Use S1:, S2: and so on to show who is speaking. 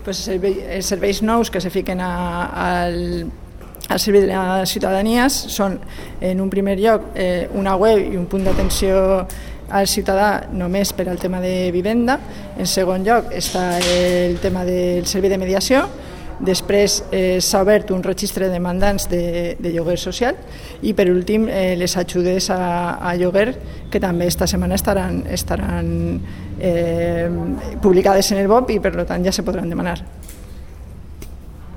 S1: serveis nous que se fiquen al servei de la ciutadania són, en un primer lloc, una web i un punt d'atenció al ciutadà només per al tema de vivenda. En segon lloc està el tema del servei de mediació. Després s'ha obert un registre de demandants de lloguer social i per últim les ajudes a lloguer que també esta setmana estaran publicades en el BOP i per tant ja se podran demanar.